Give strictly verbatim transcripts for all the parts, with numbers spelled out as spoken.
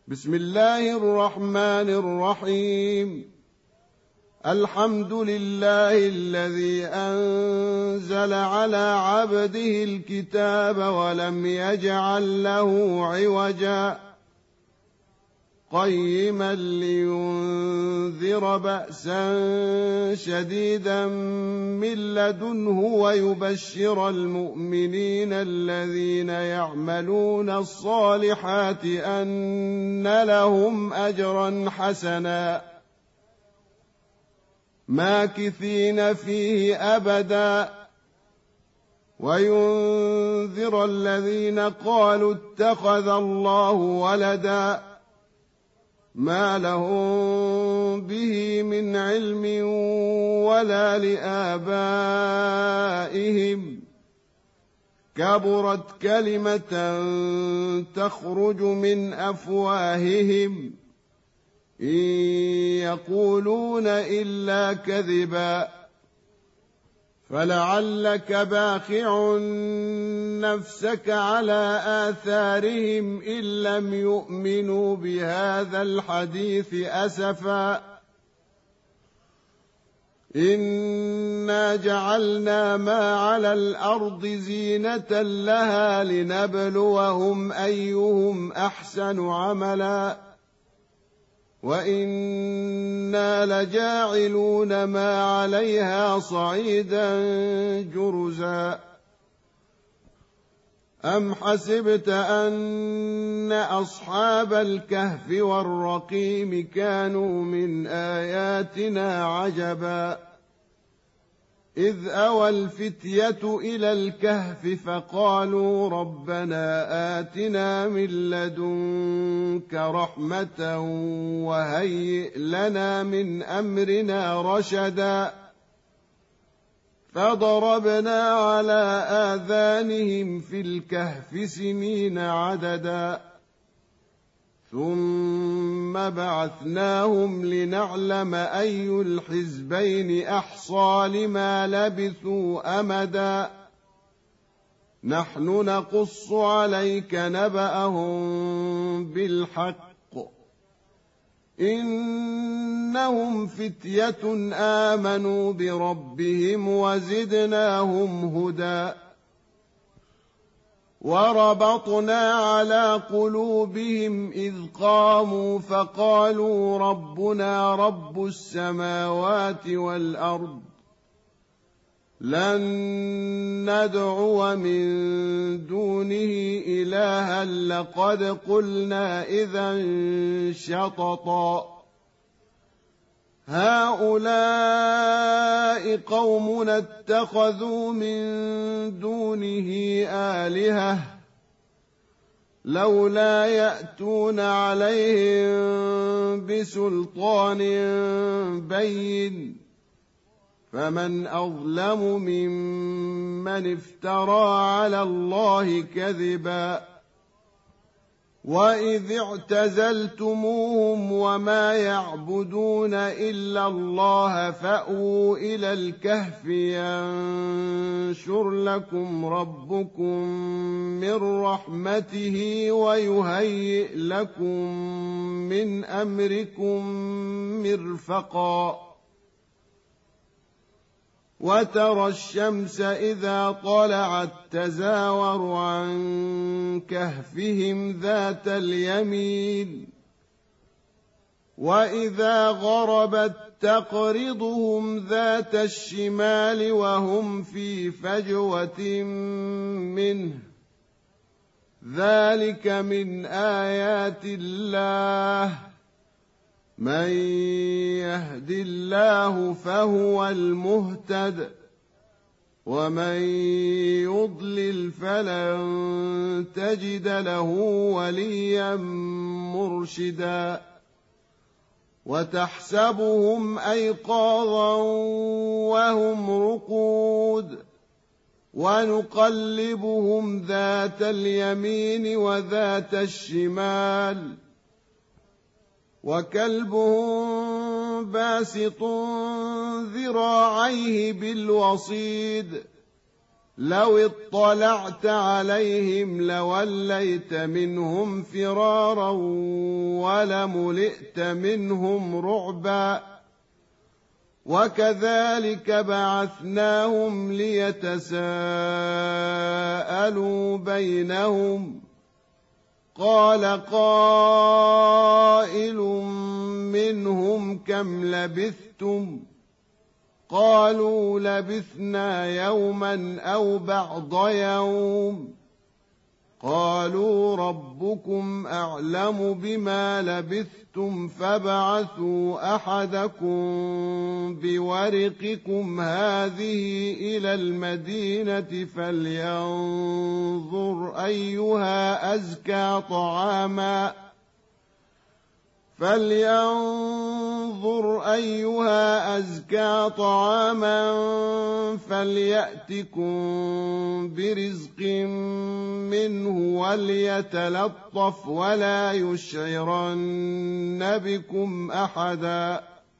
بسم الله الرحمن الرحيم. الحمد لله الذي أنزل على عبده الكتاب ولم يجعل له عوجا قيما لينذر بأسا شديدا من لدنه ويبشر المؤمنين الذين يعملون الصالحات أن لهم أجرا حسنا ماكثين فيه أبدا وينذر الذين قالوا اتخذ الله ولدا ما لهم به من علم ولا لآبائهم كبرت كلمة تخرج من أفواههم إن يقولون إلا كذبا فلعلك باخع نفسك على آثارهم إن لم يؤمنوا بهذا الحديث أسفا إنا جعلنا ما على الأرض زينة لها لنبلوهم أيهم أحسن عملا وإنا لجاعلون ما عليها صعيدا جرزا أم حسبت أن أصحاب الكهف والرقيم كانوا من آياتنا عجبا إذ أوى الفتية إلى الكهف فقالوا ربنا آتنا من لدنك رحمة وهيئ لنا من أمرنا رشدا فضربنا على آذانهم في الكهف سنين عددا ثم بعثناهم لنعلم أي الحزبين أحصى لما لبثوا أمدا نحن نقص عليك نبأهم بالحق إنهم فتية آمنوا بربهم وزدناهم هدى وربطنا على قلوبهم إذ قاموا فقالوا ربنا رب السماوات والأرض لن ندعو من دونه إلها لقد قلنا إذا شططا هؤلاء قومنا اتخذوا من دونه آلهة لولا يأتون عليهم بسلطان بين فمن أظلم ممن افترى على الله كذبا وإذ اعتزلتموهم وما يعبدون إلا الله فأووا إلى الكهف ينشر لكم ربكم من رحمته ويهيئ لكم من أمركم مرفقا وترى الشمس إذا طلعت تزاور عن كهفهم ذات اليمين وإذا غربت تقرضهم ذات الشمال وهم في فجوة منه ذلك من آيات الله من يهد الله فهو المهتد ومن يضلل فلن تجد له وليا مرشدا وتحسبهم أيقاظا وهم رقود ونقلبهم ذات اليمين وذات الشمال وكلبهم باسط ذراعيه بالوصيد لو اطلعت عليهم لوليت منهم فرارا ولملئت منهم رعبا وكذلك بعثناهم ليتساءلوا بينهم قال قائل منهم كم لبثتم قالوا لبثنا يوما أو بعض يوم قالوا ربكم أعلم بما لبثتم فابعثوا أحدكم بورقكم هذه إلى المدينة فلينظر أيها أزكى طعاما فلينظر أيها أزكى طعاما فليأتكم برزق منه وليتلطف ولا يشعرن بكم أحدا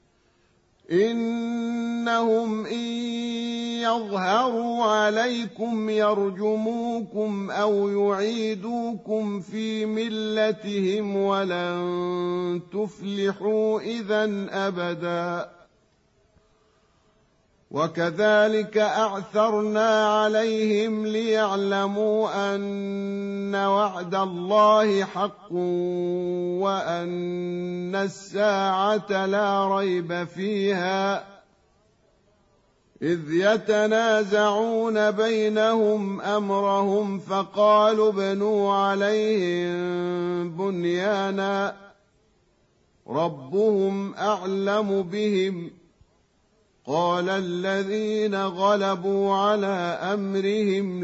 إنهم إن يظهروا عليكم يرجموكم أو يعيدوكم في ملتهم ولن تفلحوا إذن أبدا وكذلك أعثرنا عليهم ليعلموا أن وعد الله حق وأن الساعة لا ريب فيها إذ يتنازعون بينهم أمرهم فقالوا ابنوا عليهم بنيانا ربهم أعلم بهم قال الذين غلبوا على أمرهم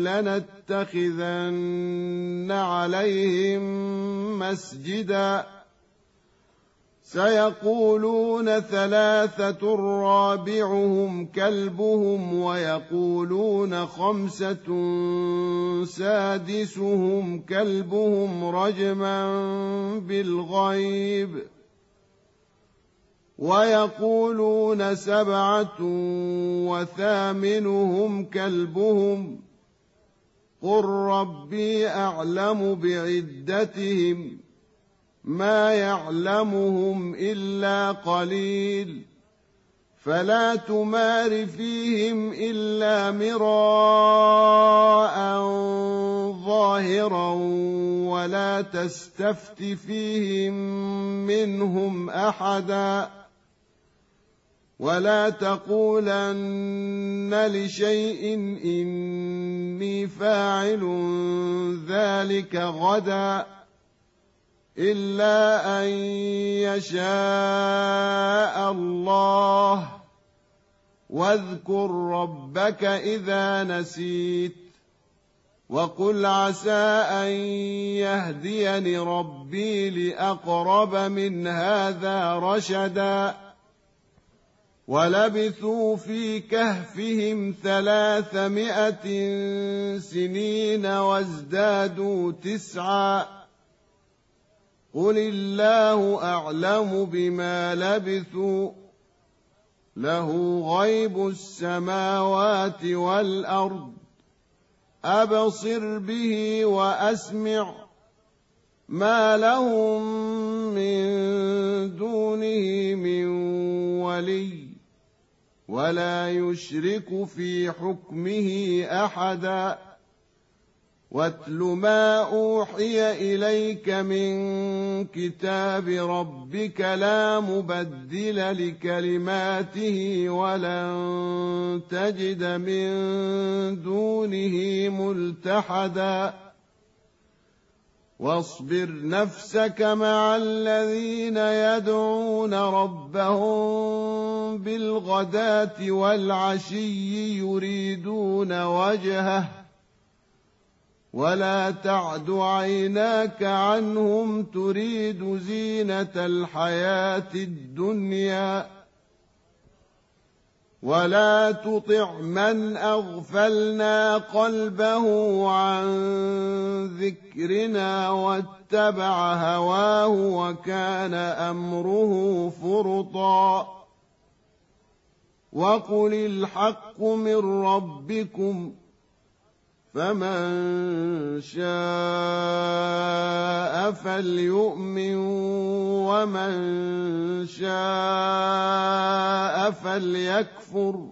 لنتخذن عليهم مسجدا سيقولون ثلاثة رابعهم كلبهم ويقولون خمسة سادسهم كلبهم رجما بالغيب ويقولون سبعة وثامنهم كلبهم قل ربي أعلم بعدتهم ما يعلمهم إلا قليل فلا تمار فيهم إلا مراء ظاهرا ولا تستفت فيهم منهم أحدا ولا تقولن لشيء إني فاعل ذلك غدا إلا أن يشاء الله واذكر ربك إذا نسيت وقل عسى أن يهديني ربي لأقرب من هذا رشدا ولبثوا في كهفهم ثلاثمائة سنين وازدادوا تسعا قل الله أعلم بما لبثوا له غيب السماوات والأرض أبصر به وأسمع ما لهم من دونه من ولي ولا يشرك في حكمه أحدا واتل ما أوحي إليك من كتاب ربك لا مبدل لكلماته ولن تجد من دونه ملتحدا واصبر نفسك مع الذين يدعون ربهم بالغداة والعشي يريدون وجهه ولا تعد عيناك عنهم تريد زينة الحياة الدنيا ولا تطع من أغفلنا قلبه عن ذكرنا واتبع هواه وكان أمره فرطا وقل الحق من ربكم فمن شاء فليؤمن ومن شاء فليكفر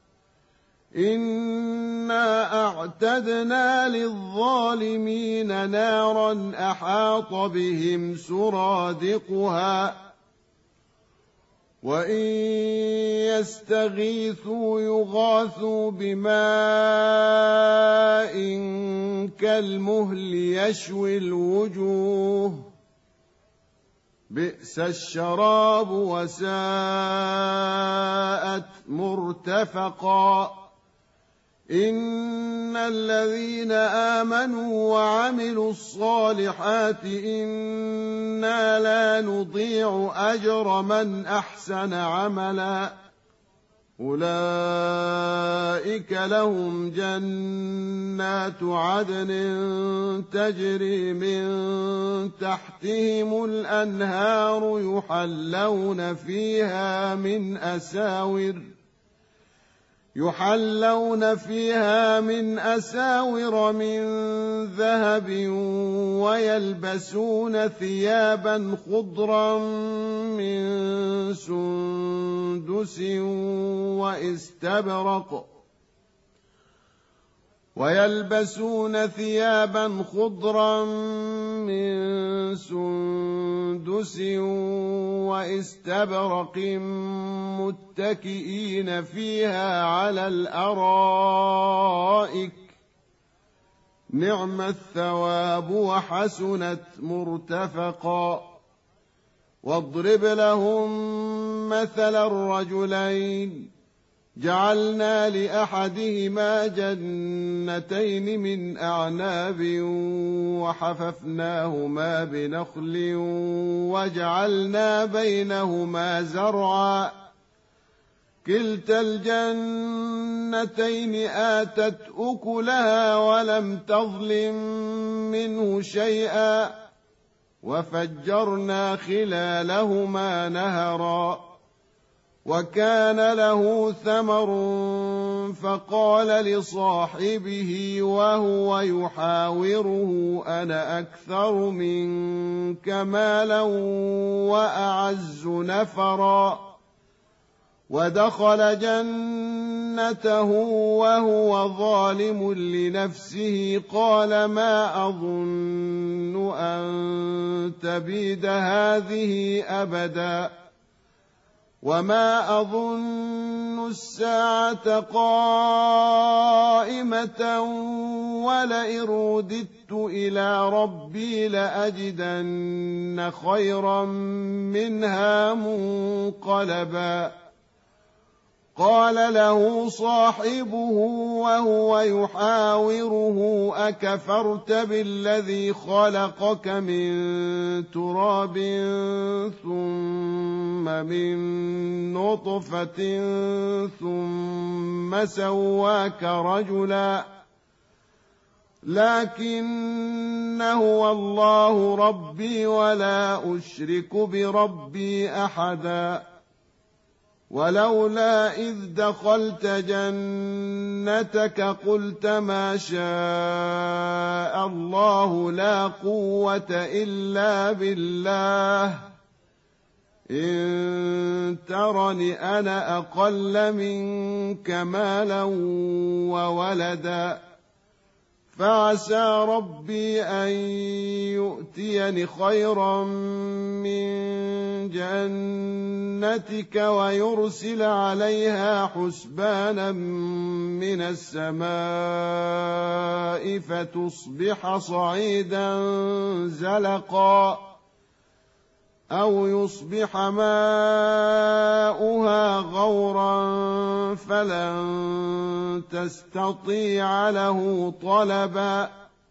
إنا أعتدنا للظالمين نارا أحاط بهم سرادقها وإن يستغيثوا يغاثوا بماء كالمهل يشوي الوجوه بئس الشراب وساءت مرتفقا إن الذين آمنوا وعملوا الصالحات إنا لا نضيع أجر من أحسن عملا أولئك لهم جنات عدن تجري من تحتهم الأنهار يحلون فيها من أساور يحلون فيها من أساور من ذهب ويلبسون ثيابا خضرا من سندس واستبرق ويلبسون ثيابا خضرا من سندس واستبرق متكئين فيها على الأرائك نعم الثواب وحسنت مرتفقا واضرب لهم مثل الرجلين جعلنا لأحدهما جنتين من أعناب وحففناهما بنخل وجعلنا بينهما زرعا كلتا الجنتين آتت أكلها ولم تظلم منه شيئا وفجرنا خلالهما نهرا وكان له ثمر فقال لصاحبه وهو يحاوره أنا أكثر منك مالا وأعز نفرا ودخل جنته وهو ظالم لنفسه قال ما أظن أن تبيد هذه أبدا وما أظن الساعة قائمة ولئن رددت إلى ربي لأجدن خيرا منها منقلبا قال له صاحبه وهو يحاوره أكفرت بالذي خلقك من تراب ثم من نطفة ثم سواك رجلا لكن هو الله ربي ولا أشرك بربي أحدا ولولا إذ دخلت جنتك قلت ما شاء الله لا قوة إلا بالله إن ترني أنا أقل منك مالا وولدا فعسى ربي أن يؤتيني خيرا من جنتك ويرسل عليها حسبانا من السماء فتصبح صعيدا زلقا أو يصبح ماؤها غورا فلن تستطيع له طلبا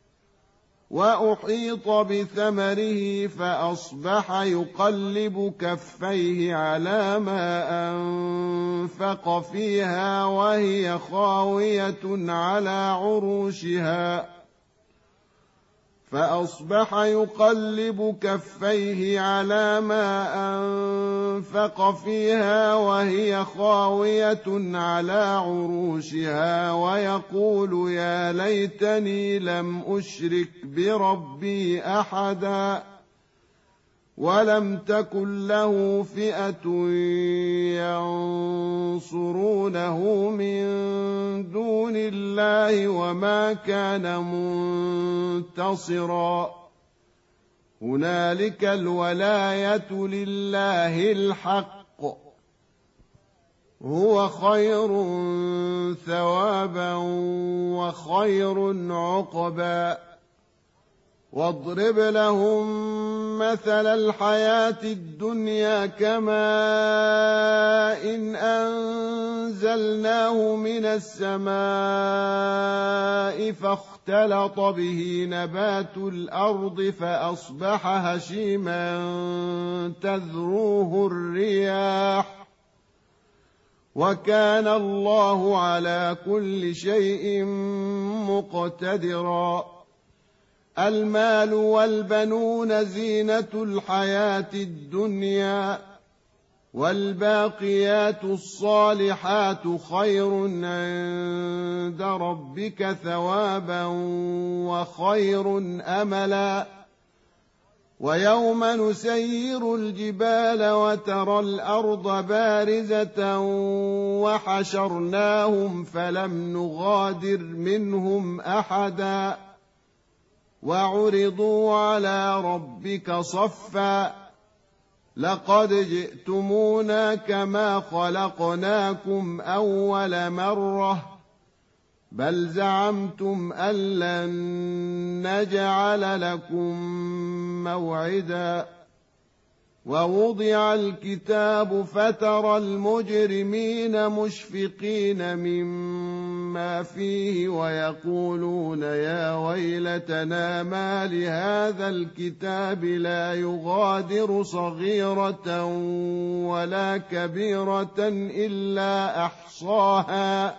وأحيط بثمره فأصبح يقلب كفيه على ما أنفق فيها وهي خاوية على عروشها فأصبح يقلب كفيه على ما أنفق فيها وهي خاوية على عروشها ويقول يا ليتني لم أشرك بربي أحدا ولم تكن له فئة ينصرونه من دون الله وما كان منتصرا هنالك الولاية لله الحق هو خير ثوابا وخير عقبا واضرب لهم مثل الحياة الدنيا كماء إن أنزلناه من السماء فاختلط به نبات الأرض فأصبح هشيما تذروه الرياح وكان الله على كل شيء مقتدرا المال والبنون زينة الحياة الدنيا والباقيات الصالحات خير عند ربك ثوابا وخير أملا ويوم نسير الجبال وترى الأرض بارزة وحشرناهم فلم نغادر منهم أحدا وعرضوا على ربك صفا لقد جئتمونا كما خلقناكم أول مرة بل زعمتم أن لن نجعل لكم موعدا ووضع الكتاب فترى المجرمين مشفقين مما فيه ويقولون يا ويلتنا ما لهذا الكتاب لا يغادر صغيرة ولا كبيرة إلا أحصاها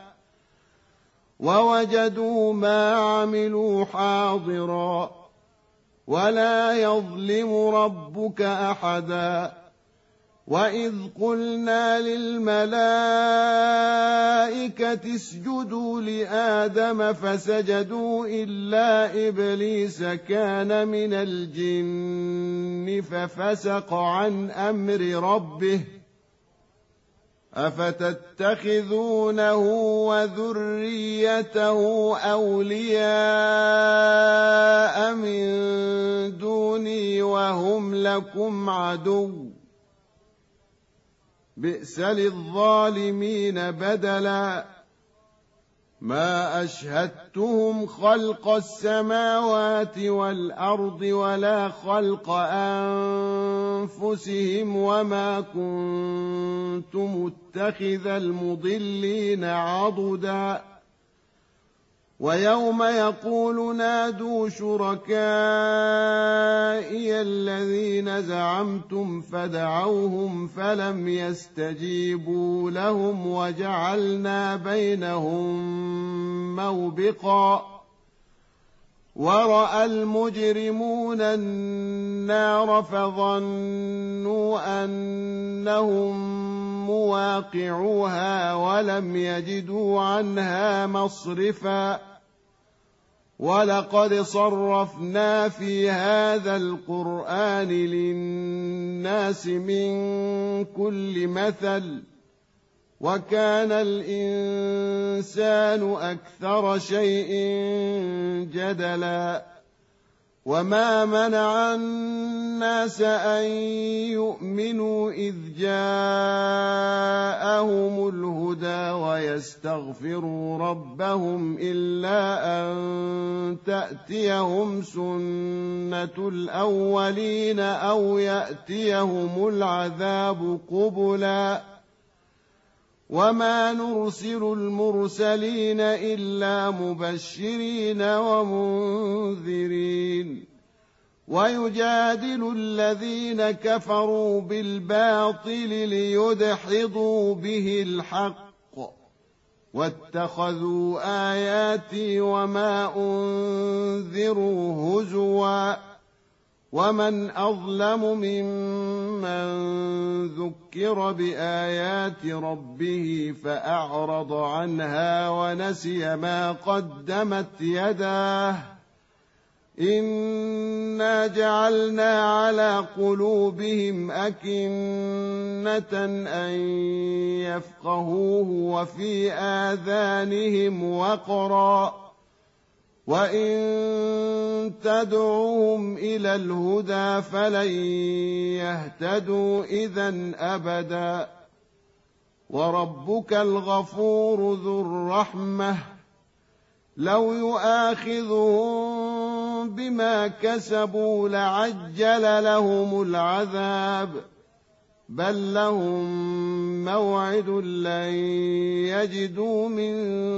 ووجدوا ما عملوا حاضرا ولا يظلم ربك أحدا وإذ قلنا للملائكة اسجدوا لآدم فسجدوا إلا إبليس كان من الجن ففسق عن أمر ربه أفتتخذونه وذريته أولياء من دوني وهم لكم عدو بئس للظالمين بدلا ما أشهدتهم خلق السماوات والأرض ولا خلق أنفسهم وما كنت متخذ المضلين عضدا ويوم يقول نادوا شركائي الذين زعمتم فدعوهم فلم يستجيبوا لهم وجعلنا بينهم موبقا ورأى المجرمون النار فظنوا أنهم مواقعوها ولم يجدوا عنها مصرفا ولقد صرفنا في هذا القرآن للناس من كل مثل وكان الإنسان أكثر شيء جدلا وما منع الناس أن يؤمنوا إذ جاءهم الهدى ويستغفروا ربهم إلا أن تأتيهم سنة الأولين أو يأتيهم العذاب قبلا وما نرسل المرسلين إلا مبشرين ومنذرين ويجادل الذين كفروا بالباطل ليدحضوا به الحق واتخذوا آياتي وما أنذروا هزوا ومن أظلم ممن ذكر بآيات ربه فأعرض عنها ونسي ما قدمت يداه إنا جعلنا على قلوبهم أكنة أن يفقهوه وفي آذانهم وقرا وإن تدعوهم إلى الهدى فلن يهتدوا إذن أبدا وربك الغفور ذو الرحمة لو يؤاخذهم بما كسبوا لعجل لهم العذاب بل لهم موعد لن يجدوا من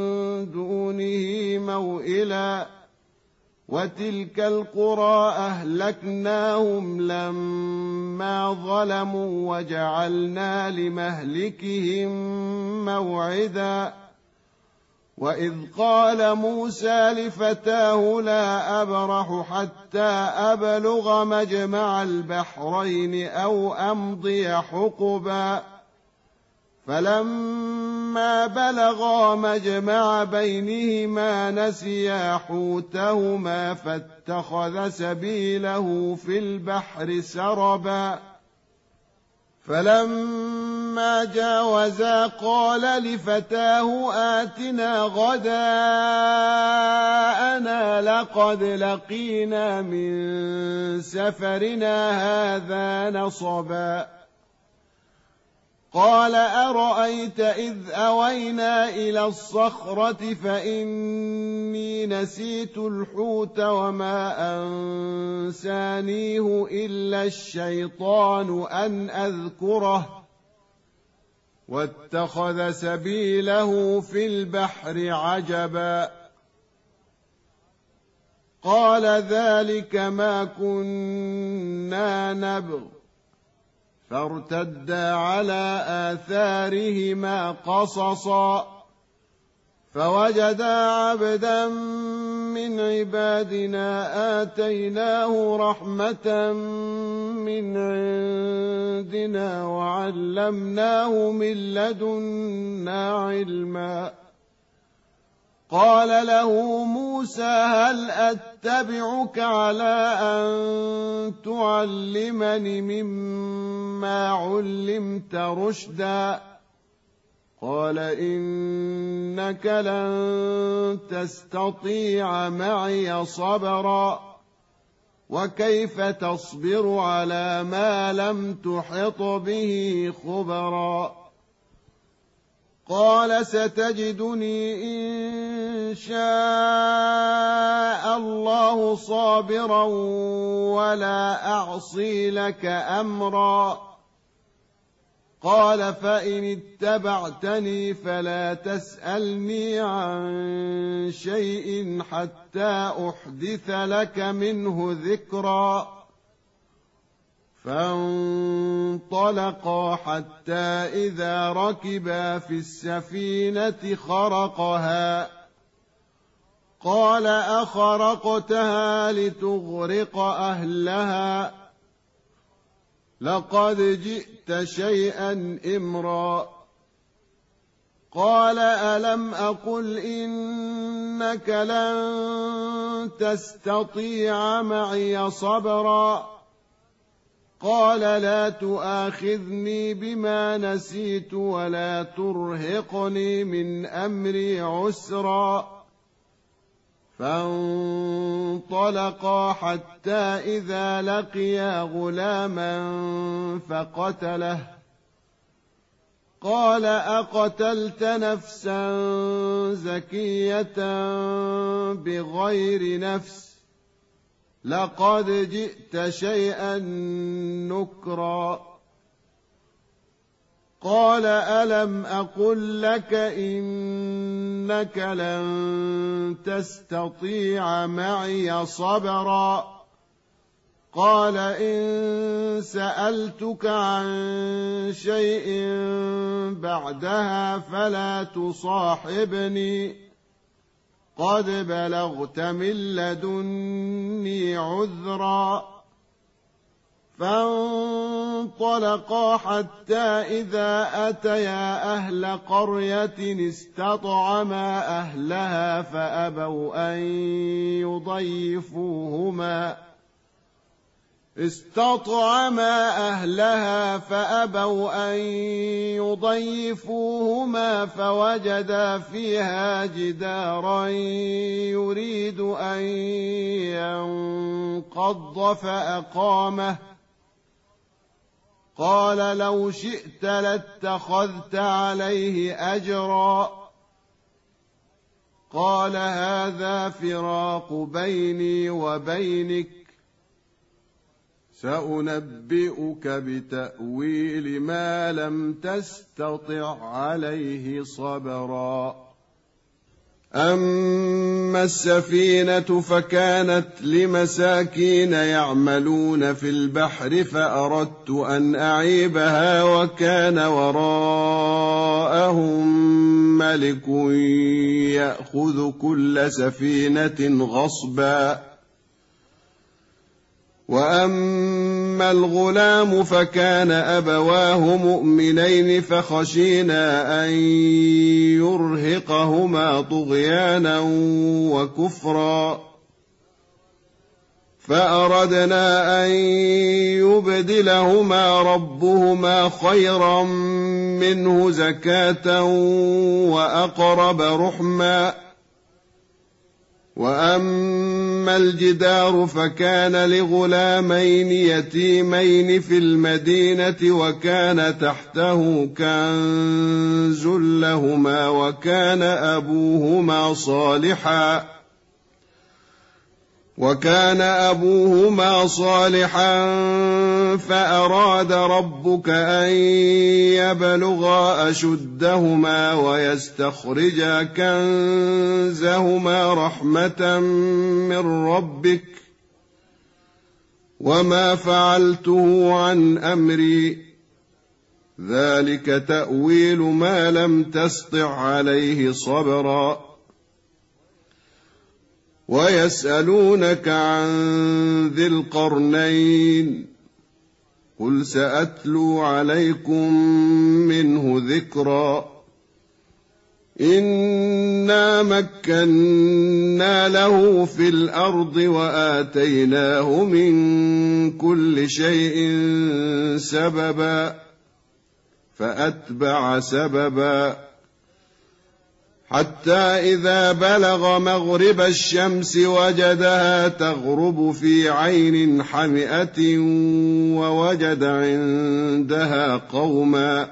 دونه موئلا وتلك القرى أهلكناهم لما ظلموا وجعلنا لمهلكهم موعدا وإذ قال موسى لفتاه لا أبرح حتى أبلغ مجمع البحرين أو أمضي حقبا فلما بلغا مجمع بينهما نسيا حوتهما فاتخذ سبيله في البحر سربا فلما جاوزا قال لفتاه آتنا غداءنا لقد لقينا من سفرنا هذا نصبا قال أرأيت إذ أوينا إلى الصخرة فإني نسيت الحوت وما أنسانيه إلا الشيطان أن أذكره واتخذ سبيله في البحر عجبا قال ذلك ما كنا نبغ فارتدا على آثارهما قصصا فوجدا عبدا من عبادنا آتيناه رحمة من عندنا وعلمناه من لدنا علما قال له موسى هل أتبعك على أن تعلمني مما علمت رشدا قال إنك لن تستطيع معي صبرا وكيف تصبر على ما لم تحط به خبرا قال ستجدني إن شاء الله صابرا ولا أعصي لك أمرا قال فإن اتبعتني فلا تسألني عن شيء حتى أحدث لك منه ذكرا فانطلقا حتى إذا ركبا في السفينة خرقها قال أخرقتها لتغرق أهلها لقد جئت شيئا إمرا قال ألم أقل إنك لن تستطيع معي صبرا قال لا تؤاخذني بما نسيت ولا ترهقني من أمري عسرا فانطلقا حتى إذا لقيا غلاما فقتله قال أقتلت نفسا زكية بغير نفس لقد جئت شيئا نكرا قال ألم أقل لك إنك لن تستطيع معي صبرا قال إن سألتك عن شيء بعدها فلا تصاحبني قد بلغت من لدني عذرا فانطلقا حتى إذا أتيا أهل قرية استطعما أهلها فأبوا أن يضيفوهما استطعما أهلها فأبوا أن يضيفوهما فوجدا فيها جدارا يريد أن ينقض فأقامه قال لو شئت لاتخذت عليه أجرا قال هذا فراق بيني وبينك سأنبئك بتأويل ما لم تستطع عليه صبرا أما السفينة فكانت لمساكين يعملون في البحر فأردت أن أعيبها وكان وراءهم ملك يأخذ كل سفينة غصبا وأما الغلام فكان أبواه مؤمنين فخشينا أن يرهقهما طغيانا وكفرا فأردنا أن يبدلهما ربهما خيرا منه زكاة وأقرب رحما وأما الجدار فكان لغلامين يتيمين في المدينة وكان تحته كنز لهما وكان أبوهما صالحا وكان أبوهما صالحا فأراد ربك أن يبلغا أشدهما ويستخرجا كنزهما رحمة من ربك وما فعلته عن أمري ذلك تأويل ما لم تسطع عليه صبرا ويسألونك عن ذي القرنين قل سأتلو عليكم منه ذكرا إنا مكنا له في الأرض وآتيناه من كل شيء سببا فأتبع سببا حتى إذا بلغ مغرب الشمس وجدها تغرب في عين حمئة ووجد عندها قوما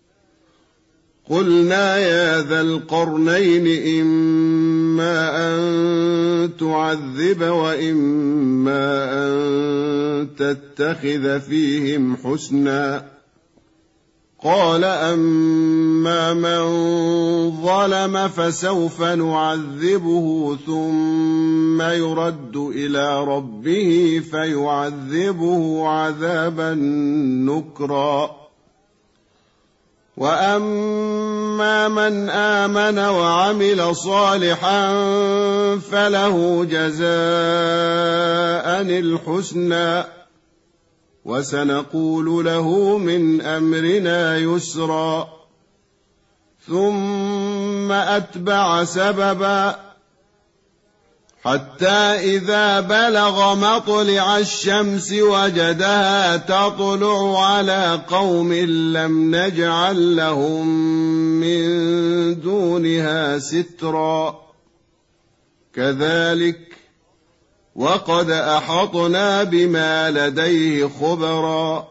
قلنا يا ذا القرنين إما أن تعذب وإما أن تتخذ فيهم حسنا قال أما من ظلم فسوف نعذبه ثم يرد إلى ربه فيعذبه عذابا نكرا وأما من آمن وعمل صالحا فله جزاء الحسنى وسنقول له من أمرنا يسرا ثم أتبع سببا حتى إذا بلغ مطلع الشمس وجدها تطلع على قوم لم نجعل لهم من دونها سترا كذلك وقد أحطنا بما لديه خبرا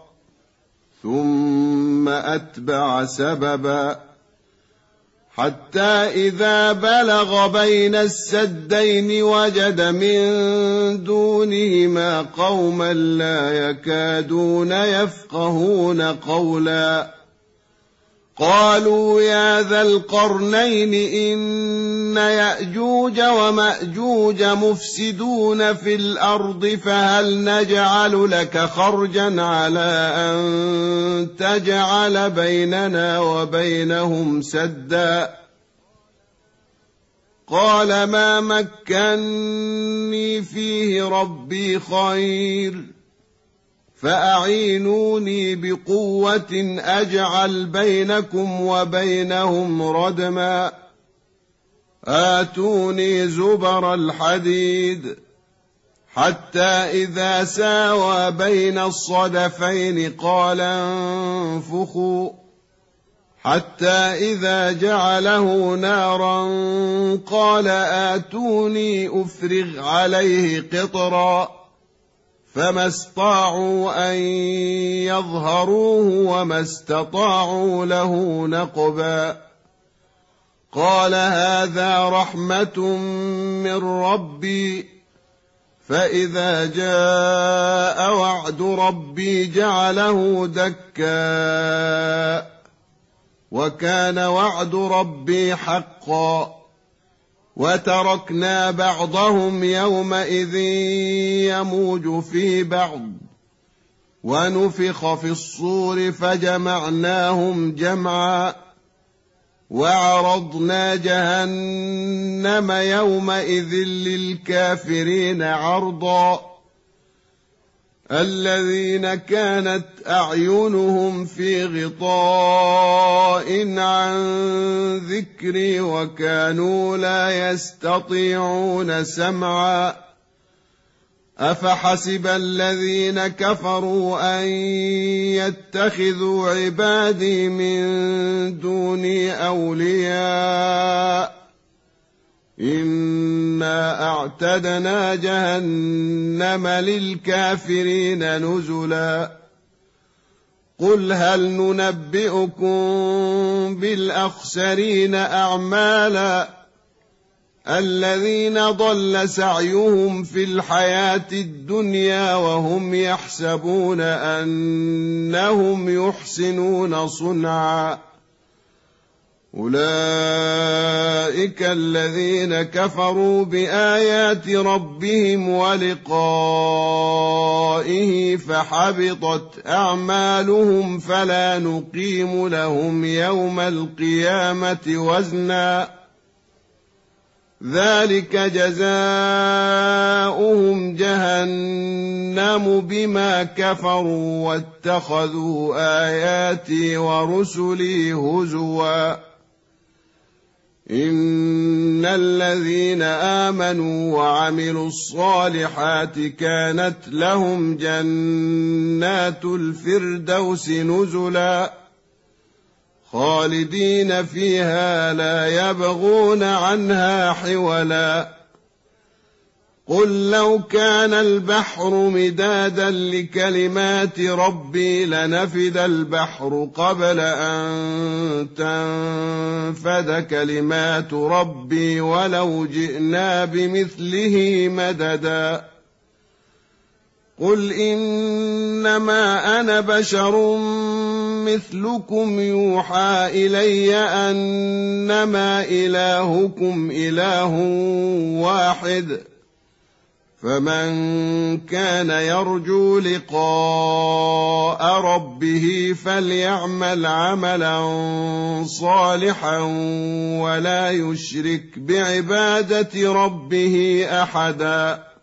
ثم أتبع سببا حتى إذا بلغ بين السدين وجد من دونهما قوما لا يكادون يفقهون قولا قالوا يا ذا القرنين إن يأجوج ومأجوج مفسدون في الأرض فهل نجعل لك خرجا على أن تجعل بيننا وبينهم سدا قال ما مكني فيه ربي خير فأعينوني بقوة أجعل بينكم وبينهم ردما آتوني زبر الحديد حتى إذا ساوى بين الصدفين قال انفخوا حتى إذا جعله نارا قال آتوني أفرغ عليه قطرا فما استطاعوا أن يظهروه وما استطاعوا له نقبا قال هذا رحمة من ربي فإذا جاء وعد ربي جعله دكا وكان وعد ربي حقا وتركنا بعضهم يومئذ يموج في بعض ونفخ في الصور فجمعناهم جمعا وعرضنا جهنم يومئذ للكافرين عرضا الذين كانت أعينهم في غطاء عن ذكري وكانوا لا يستطيعون سمعا أفحسب الذين كفروا أن يتخذوا عبادي من دوني أولياء إنا أعتدنا جهنم للكافرين نزلا قل هل ننبئكم بالأخسرين أعمالا الذين ضل سعيهم في الحياة الدنيا وهم يحسبون أنهم يحسنون صنعا أولئك الذين كفروا بآيات ربهم ولقائه فحبطت أعمالهم فلا نقيم لهم يوم القيامة وزنا ذلك جزاؤهم جهنم بما كفروا واتخذوا آياتي ورسلي هزوا إن الذين آمنوا وعملوا الصالحات كانت لهم جنات الفردوس نزلا خالدين فيها لا يبغون عنها حولا قل لو كان البحر مدادا لكلمات ربي لنفد البحر قبل أن تنفد كلمات ربي ولو جئنا بمثله مددا قل إنما أنا بشر مثلكم يوحى إلي أنما إلهكم إله واحد فمن كان يرجو لقاء ربه فليعمل عملا صالحا ولا يشرك بعبادة ربه أحدا